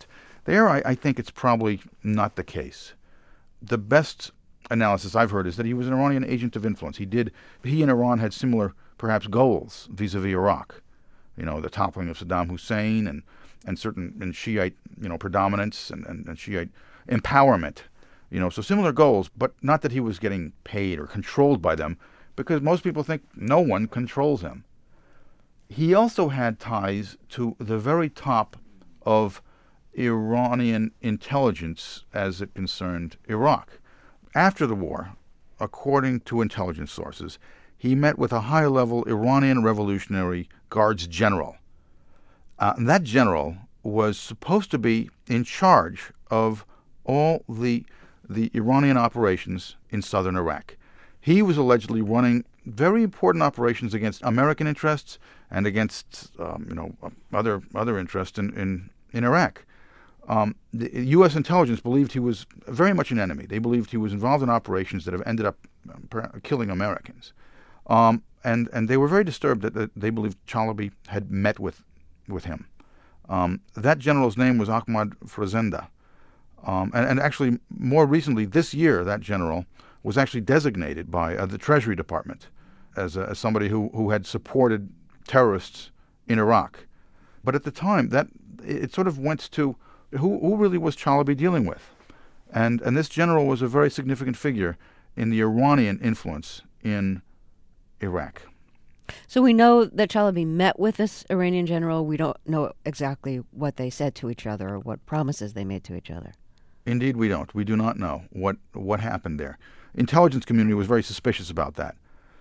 There, I, I think it's probably not the case. The best analysis I've heard is that he was an Iranian agent of influence. He did. He and Iran had similar, perhaps, goals vis-a-vis Iraq. You know, the toppling of Saddam Hussein and, and certain and Shiite, you know, predominance and, and, and Shiite empowerment. You know, so similar goals, but not that he was getting paid or controlled by them, because most people think no one controls him. He also had ties to the very top of Iranian intelligence as it concerned Iraq. After the war, according to intelligence sources, he met with a high-level Iranian Revolutionary Guards general. Uh, and that general was supposed to be in charge of all the the Iranian operations in southern Iraq. He was allegedly running very important operations against American interests and against um, you know other other interests in, in, in Iraq. Um, the U S intelligence believed he was very much an enemy. They believed he was involved in operations that have ended up um, killing Americans. Um, and, and they were very disturbed that, that they believed Chalabi had met with, with him. Um, that general's name was Ahmad Frazenda. Um, and, and actually, more recently, this year, that general was actually designated by uh, the Treasury Department as, a, as somebody who, who had supported terrorists in Iraq. But at the time, that it sort of went to who, who really was Chalabi dealing with? And, and this general was a very significant figure in the Iranian influence in Iraq.
So we know that Chalabi met with this Iranian general. We don't know exactly what they said to each other or what promises they made to each other.
Indeed, we don't. We do not know what what happened there. Intelligence community was very suspicious about that.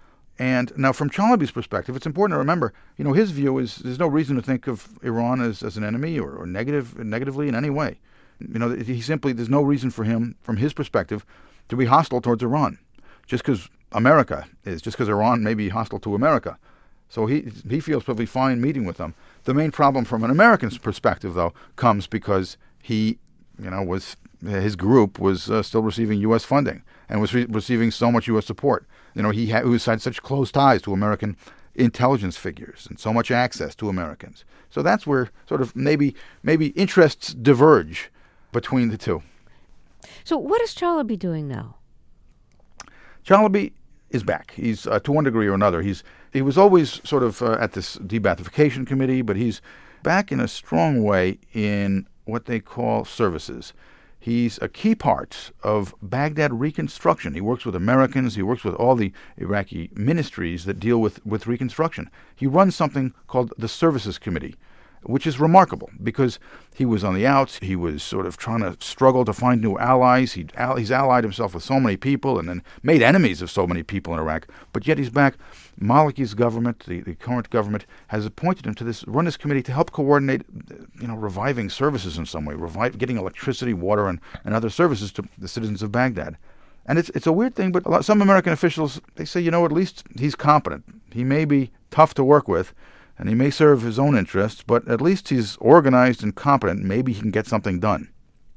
And now, from Chalabi's perspective, it's important to remember, you know, his view is there's no reason to think of Iran as, as an enemy or, or negative negatively in any way. You know, he simply, there's no reason for him, from his perspective, to be hostile towards Iran, just because America is, just because Iran may be hostile to America. So he he feels perfectly fine meeting with them. The main problem from an American's perspective, though, comes because he, you know, was his group was uh, still receiving U S funding and was re- receiving so much U S support. You know, he, ha- he had such close ties to American intelligence figures and so much access to Americans. So that's where sort of maybe maybe interests diverge between the two.
So what is Chalabi doing now?
Chalabi is back. He's uh, to one degree or another. He's he was always sort of uh, at this de-Baathification committee, but he's back in a strong way in what they call services. He's a key part of Baghdad reconstruction. He works with Americans. He works with all the Iraqi ministries that deal with, with reconstruction. He runs something called the Services Committee, which is remarkable because he was on the outs. He was sort of trying to struggle to find new allies. He'd, he's allied himself with so many people and then made enemies of so many people in Iraq. But yet he's back. Maliki's government, the, the current government, has appointed him to this run this committee to help coordinate, you know, reviving services in some way, revive, getting electricity, water, and, and other services to the citizens of Baghdad. And it's it's a weird thing, but a lot, some American officials, they say, you know, at least he's competent. He may be tough to work with, and he may serve his own interests, but at least he's organized and competent. Maybe he can get something done.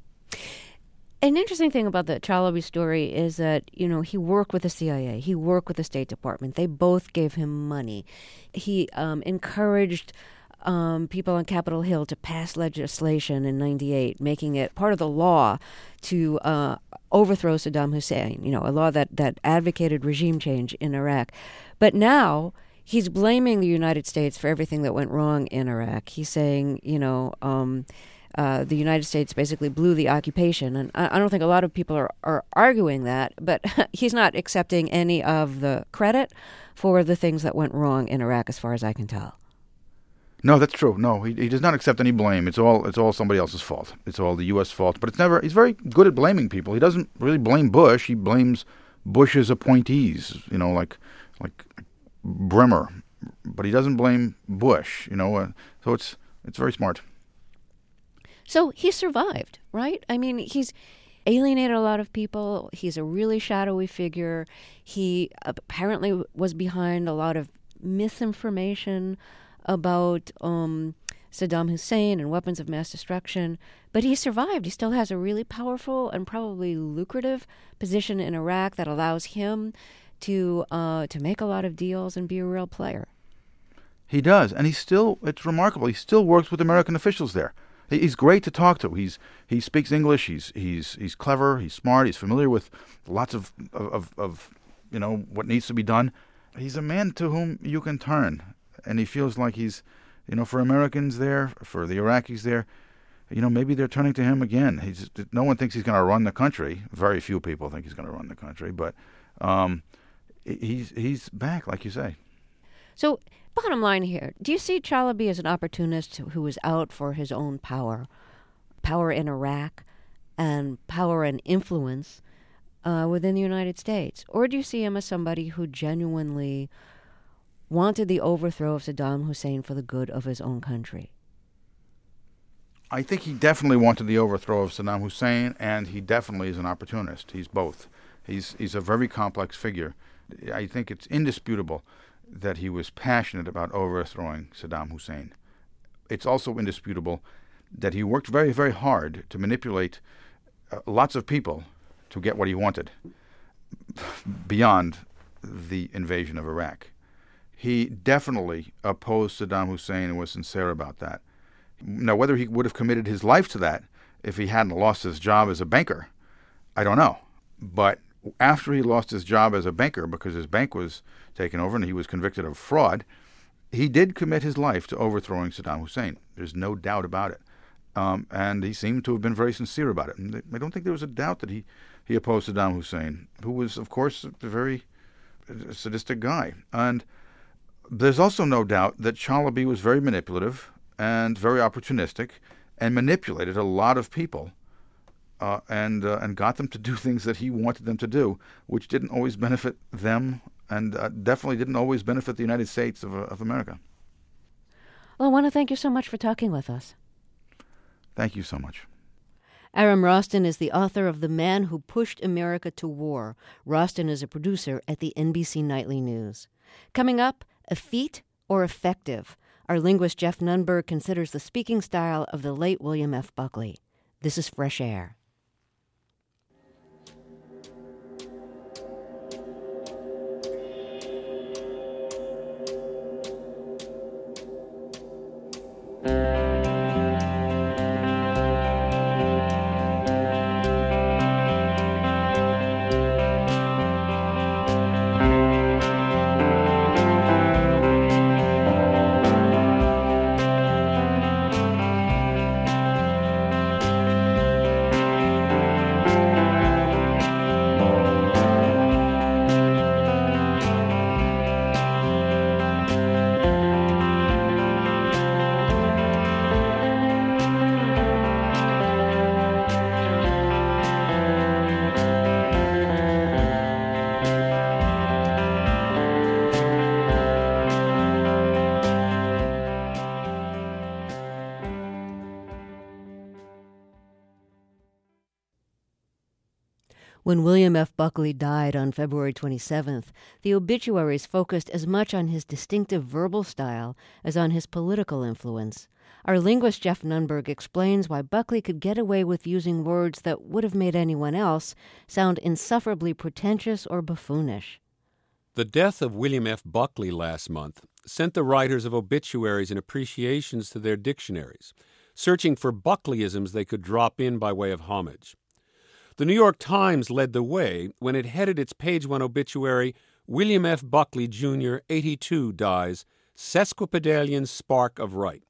An interesting thing about the Chalabi story is that, you know, he worked with the C I A. He worked with the State Department. They both gave him money. He um, encouraged um, people on Capitol Hill to pass legislation in ninety-eight, making it part of the law to uh, overthrow Saddam Hussein, you know, a law that, that advocated regime change in Iraq. But now he's blaming the United States for everything that went wrong in Iraq. He's saying, you know, um, uh, the United States basically blew the occupation. And I, I don't think a lot of people are, are arguing that, but he's not accepting any of the credit for the things that went wrong in Iraq, as far as I can tell.
No, that's true. No, he he does not accept any blame. It's all it's all somebody else's fault. It's all the U S fault. But it's never. He's very good at blaming people. He doesn't really blame Bush. He blames Bush's appointees. You know, like like Bremer, but he doesn't blame Bush. You know, uh, so it's it's very smart.
So he survived, right? I mean, he's alienated a lot of people. He's a really shadowy figure. He apparently was behind a lot of misinformation about um, Saddam Hussein and weapons of mass destruction. But he survived. He still has a really powerful and probably lucrative position in Iraq that allows him to uh, to make a lot of deals and be a real player.
He does, and he still, it's remarkable, he still works with American officials there. He- He's great to talk to. He's he speaks English. He's he's he's clever. He's smart. He's familiar with lots of of, of you know what needs to be done. He's a man to whom you can turn, and he feels like he's, you know, for Americans there, for the Iraqis there, you know, maybe they're turning to him again. He's no one thinks he's going to run the country. Very few people think he's going to run the country, but um, he's he's back, like you say.
So, bottom line here, do you see Chalabi as an opportunist who is out for his own power, power in Iraq, and power and influence uh, within the United States? Or do you see him as somebody who genuinely wanted the overthrow of Saddam Hussein for the good of his own country?
I think he definitely wanted the overthrow of Saddam Hussein, and he definitely is an opportunist. He's both. He's he's a very complex figure. I think it's indisputable that he was passionate about overthrowing Saddam Hussein. It's also indisputable that he worked very, very hard to manipulate uh, lots of people to get what he wanted beyond the invasion of Iraq. He definitely opposed Saddam Hussein and was sincere about that. Now, whether he would have committed his life to that if he hadn't lost his job as a banker, I don't know. But after he lost his job as a banker because his bank was taken over and he was convicted of fraud, he did commit his life to overthrowing Saddam Hussein. There's no doubt about it. Um, and he seemed to have been very sincere about it. And I don't think there was a doubt that he, he opposed Saddam Hussein, who was, of course, a very sadistic guy. And there's also no doubt that Chalabi was very manipulative and very opportunistic, and manipulated a lot of people, uh, and uh, and got them to do things that he wanted them to do, which didn't always benefit them, and uh, definitely didn't always benefit the United States of, uh, of America.
Well, I want to thank you so much for talking with us.
Thank you so much.
Aram Roston is the author of The Man Who Pushed America to War. Roston is a producer at the N B C Nightly News. Coming up, effete or effective? Our linguist Jeff Nunberg considers the speaking style of the late William F. Buckley. This is Fresh Air. When William F. Buckley died on February twenty-seventh, the obituaries focused as much on his distinctive verbal style as on his political influence. Our linguist Jeff Nunberg explains why Buckley could get away with using words that would have made anyone else sound insufferably pretentious or buffoonish.
The death of William F. Buckley last month sent the writers of obituaries and appreciations to their dictionaries, searching for Buckleyisms they could drop in by way of homage. The New York Times led the way when it headed its page one obituary, William F. Buckley, Junior, eighty-two, dies, sesquipedalian spark of right.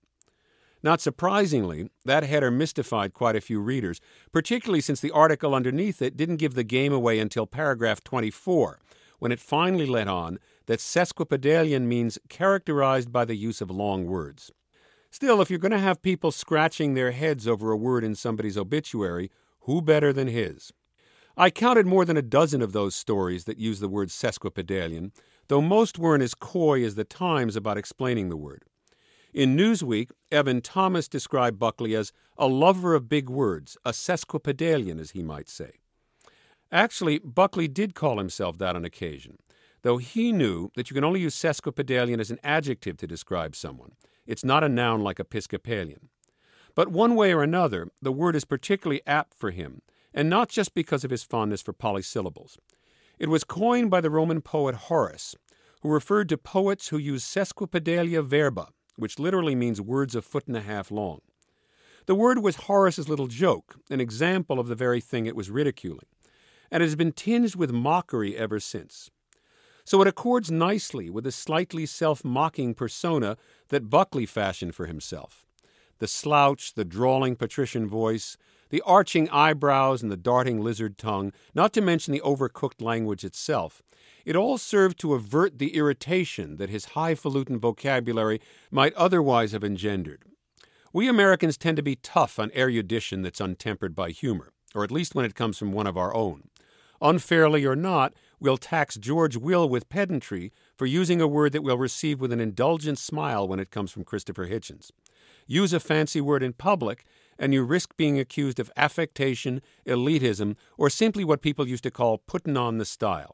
Not surprisingly, that header mystified quite a few readers, particularly since the article underneath it didn't give the game away until paragraph twenty-four, when it finally let on that sesquipedalian means characterized by the use of long words. Still, if you're going to have people scratching their heads over a word in somebody's obituary, who better than his? I counted more than a dozen of those stories that use the word sesquipedalian, though most weren't as coy as the Times about explaining the word. In Newsweek, Evan Thomas described Buckley as a lover of big words, a sesquipedalian, as he might say. Actually, Buckley did call himself that on occasion, though he knew that you can only use sesquipedalian as an adjective to describe someone. It's not a noun like Episcopalian. But one way or another, the word is particularly apt for him, and not just because of his fondness for polysyllables. It was coined by the Roman poet Horace, who referred to poets who use sesquipedalia verba, which literally means words a foot and a half long. The word was Horace's little joke, an example of the very thing it was ridiculing, and it has been tinged with mockery ever since. So it accords nicely with the slightly self-mocking persona that Buckley fashioned for himself. The slouch, the drawling patrician voice, the arching eyebrows and the darting lizard tongue, not to mention the overcooked language itself, it all served to avert the irritation that his highfalutin vocabulary might otherwise have engendered. We Americans tend to be tough on erudition that's untempered by humor, or at least when it comes from one of our own. Unfairly or not, we'll tax George Will with pedantry for using a word that we'll receive with an indulgent smile when it comes from Christopher Hitchens. Use a fancy word in public, and you risk being accused of affectation, elitism, or simply what people used to call putting on the style.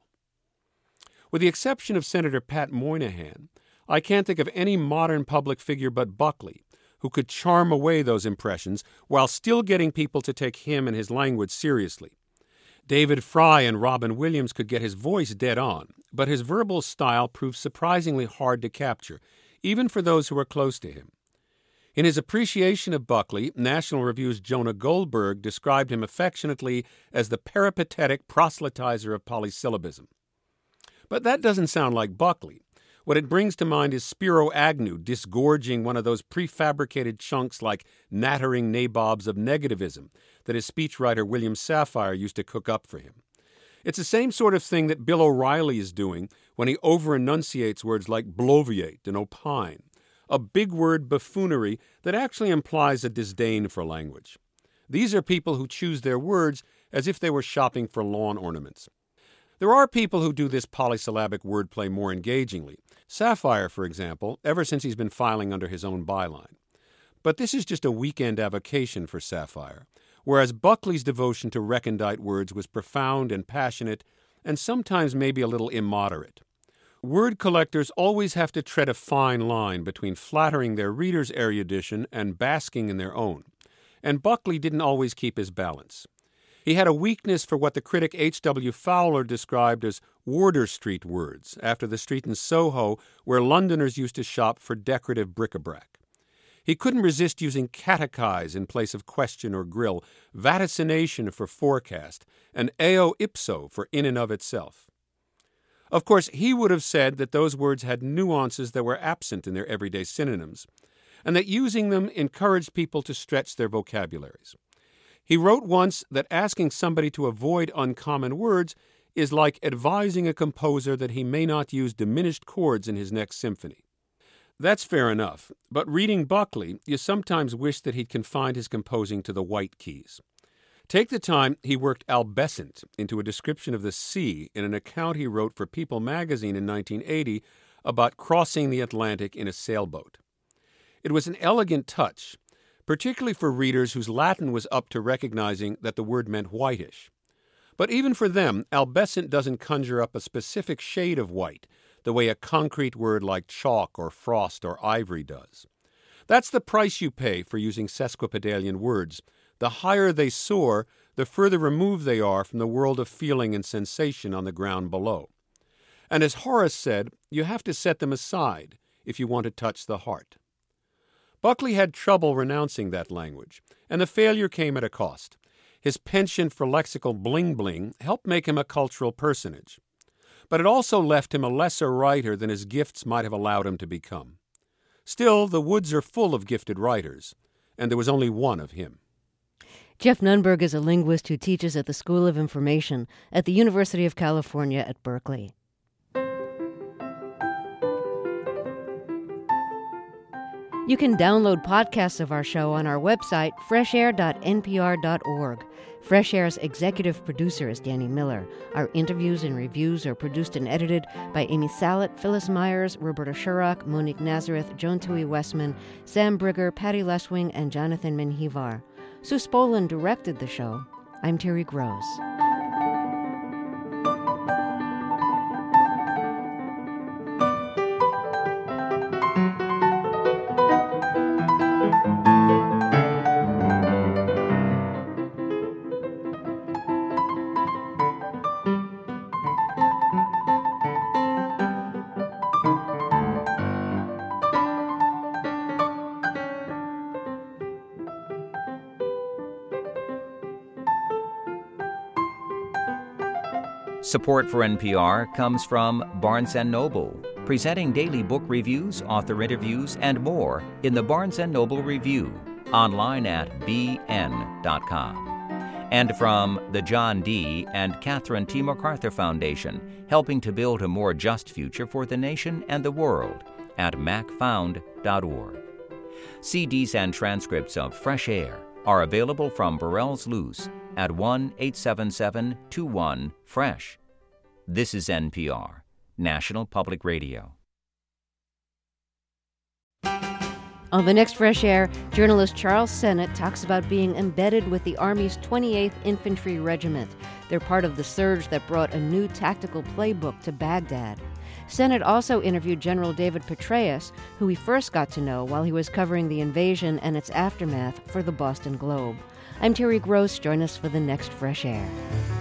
With the exception of Senator Pat Moynihan, I can't think of any modern public figure but Buckley who could charm away those impressions while still getting people to take him and his language seriously. David Fry and Robin Williams could get his voice dead on, but his verbal style proved surprisingly hard to capture, even for those who were close to him. In his appreciation of Buckley, National Review's Jonah Goldberg described him affectionately as the peripatetic proselytizer of polysyllabism. But that doesn't sound like Buckley. What it brings to mind is Spiro Agnew disgorging one of those prefabricated chunks like nattering nabobs of negativism that his speechwriter William Safire used to cook up for him. It's the same sort of thing that Bill O'Reilly is doing when he over-enunciates words like bloviate and opine, a big-word buffoonery that actually implies a disdain for language. These are people who choose their words as if they were shopping for lawn ornaments. There are people who do this polysyllabic wordplay more engagingly. Safire, for example, ever since he's been filing under his own byline. But this is just a weekend avocation for Safire, whereas Buckley's devotion to recondite words was profound and passionate, and sometimes maybe a little immoderate. Word collectors always have to tread a fine line between flattering their readers' erudition and basking in their own, and Buckley didn't always keep his balance. He had a weakness for what the critic H W Fowler described as Wardour Street words, after the street in Soho where Londoners used to shop for decorative bric-a-brac. He couldn't resist using catechize in place of question or grill, vaticination for forecast, and eo ipso for in and of itself. Of course, he would have said that those words had nuances that were absent in their everyday synonyms, and that using them encouraged people to stretch their vocabularies. He wrote once that asking somebody to avoid uncommon words is like advising a composer that he may not use diminished chords in his next symphony. That's fair enough, but reading Buckley, you sometimes wish that he'd confined his composing to the white keys. Take the time he worked albescent into a description of the sea in an account he wrote for People magazine in nineteen eighty about crossing the Atlantic in a sailboat. It was an elegant touch, particularly for readers whose Latin was up to recognizing that the word meant whitish. But even for them, albescent doesn't conjure up a specific shade of white, the way a concrete word like chalk or frost or ivory does. That's the price you pay for using sesquipedalian words. The higher they soar, the further removed they are from the world of feeling and sensation on the ground below. And as Horace said, you have to set them aside if you want to touch the heart. Buckley had trouble renouncing that language, and the failure came at a cost. His penchant for lexical bling-bling helped make him a cultural personage. But it also left him a lesser writer than his gifts might have allowed him to become. Still, the woods are full of gifted writers, and there was only one of him.
Jeff Nunberg is a linguist who teaches at the School of Information at the University of California at Berkeley. You can download podcasts of our show on our website, fresh air dot n p r dot org. Fresh Air's executive producer is Danny Miller. Our interviews and reviews are produced and edited by Amy Salet, Phyllis Myers, Roberta Shurock, Monique Nazareth, Joan Tui Westman, Sam Brigger, Patty Leswing, and Jonathan Menjivar. Sue Spolin directed the show. I'm Terry Gross.
Support for N P R comes from Barnes and Noble, presenting daily book reviews, author interviews, and more in the Barnes and Noble Review, online at b n dot com. And from the John D. and Catherine T. MacArthur Foundation, helping to build a more just future for the nation and the world at mac found dot org. C Ds and transcripts of Fresh Air are available from Burrell's Loose at one eight seven seven two one fresh. This is N P R, National Public Radio.
On the next Fresh Air, journalist Charles Sennett talks about being embedded with the Army's twenty-eighth Infantry Regiment. They're part of the surge that brought a new tactical playbook to Baghdad. Sennett also interviewed General David Petraeus, who he first got to know while he was covering the invasion and its aftermath for the Boston Globe. I'm Terry Gross. Join us for the next Fresh Air.